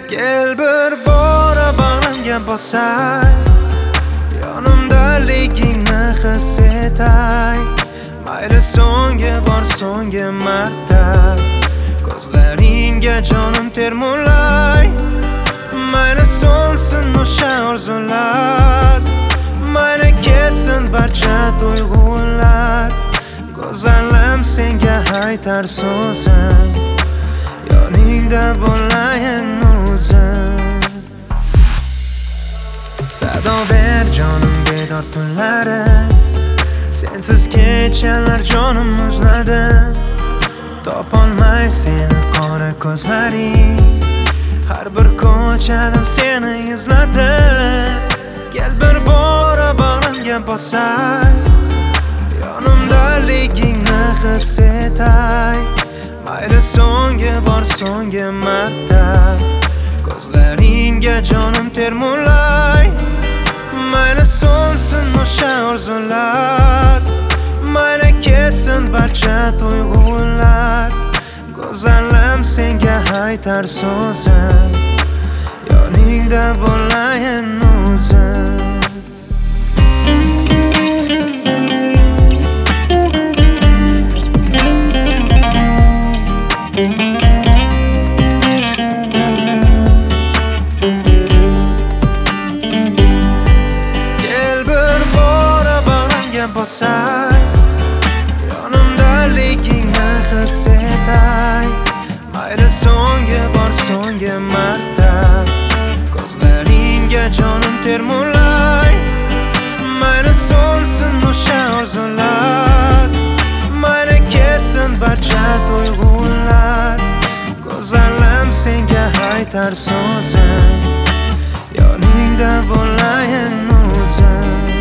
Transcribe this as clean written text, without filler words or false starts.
Kel bir bora bag'rimga bosay, yonimdaligingni his etay. Mayli so'nggi bor so'nggi marta ko'zlaringga jonim termulay. Mayli so'nsin o'sha orzular, mayli ketsin barcha tuyg'ular. Go'zalim senga aytar so'zim, yoningda bo'layin o'zim. Sado ber jonim bedor tunlari, sensiz kechalar jonim muzladi. Topolmay seni qora ko'zlaring, har bir ko'chada seni izladi. Kel bir bora bag'rimga bosay, yonimdaligingni his etay. Mayli so'nggi bor so'nggi marta ko'zlaringga jonim termulay. Mayli so'nsin o'sha orzular, mayli ketsin barcha tuyg'ular. Go'zalim senga aytar so'zim, yoningda bo'layin o'zim. Bosay, yonimdaligingni his etay. Mayli so'nggi bor so'nggi marta ko'zlaringga jonim termulay. Mayli so'nsin o'sha orzular, mayli ketsin barcha tuyg'ular. Go'zalim senga aytar so'zim, yoningda bo'layin o'zim.